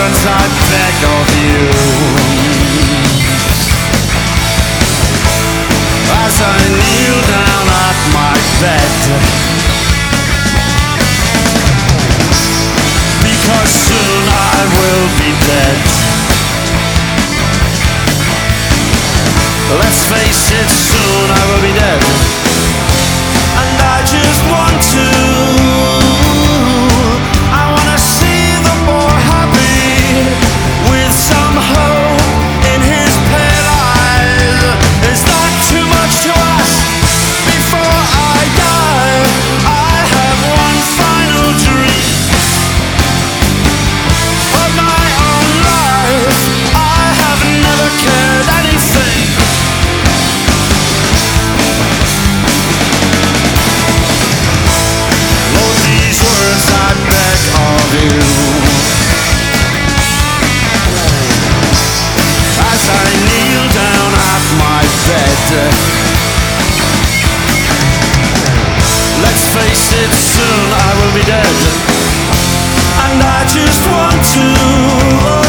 words I beg of you, as I kneel down at my bed, because soon I will be dead. Let's face it, soon I will be dead, and I just want to, I wanna see the boy happy, with some hope in his pale eyes. Is that too much to ask? Before I die, I have one final dream of my own life. I have never cared anything. Lord, these words I beg of you, as I kneel down at my bed. Let's face it, soon I will be dead, and I just want to